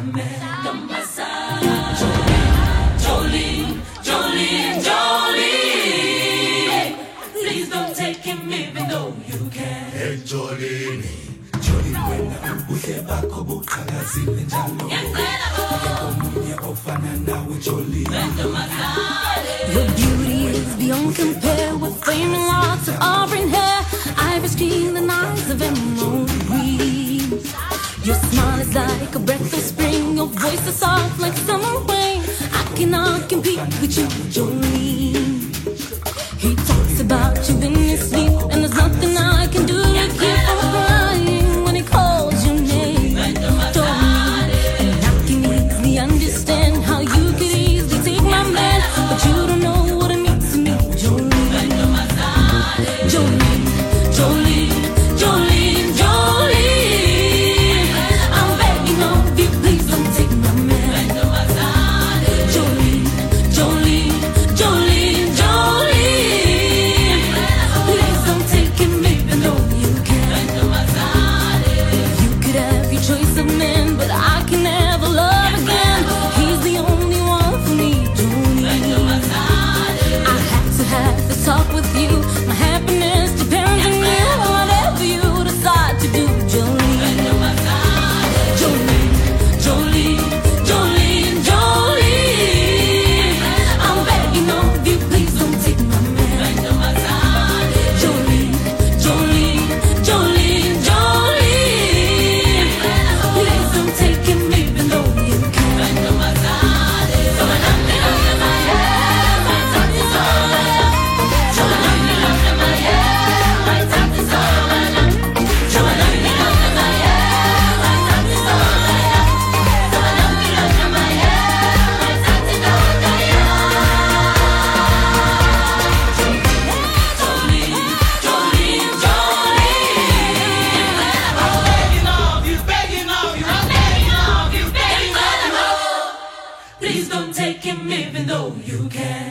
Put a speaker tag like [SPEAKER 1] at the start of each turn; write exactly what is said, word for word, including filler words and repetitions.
[SPEAKER 1] man on my side. Jolene, Jolene, Jolene, please don't take him even though you can.
[SPEAKER 2] Hey Jolene, Jolene wena ubuhle bakho buqhakazile njalo. Omunye ofana nawe Jolene.
[SPEAKER 3] Your beauty is beyond compare with flaming locks of auburn hair, ivory skin and eyes of emerald green. Your smile is like a breath of spring, your voice is soft like summer rain. I cannot compete with you, Jolene. He talks about you in his sleep, and there's nothing I can do to keep from crying when he calls your name, Jolene. And I can easily understand how you could easily take my man, but you don't know what it means to me, Jolene. Jolene, Jolene, Jolene, Jolene, I'm begging of you, please don't take my man. Jolene, Jolene, Jolene, Jolene, please don't take him even though you can. You could have your choice of men, but I can never love again. He's the only one for me, Jolene. I had to have this talk with you. My happiness depends on you. Whatever you decide to do, Jolene. Jolene, Jolene, Jolene, Jolene, I'm begging of you, please don't take my man. Jolene, Jolene, Jolene, Jolene, please don't take him even though you can.
[SPEAKER 1] Please don't take him even though you can.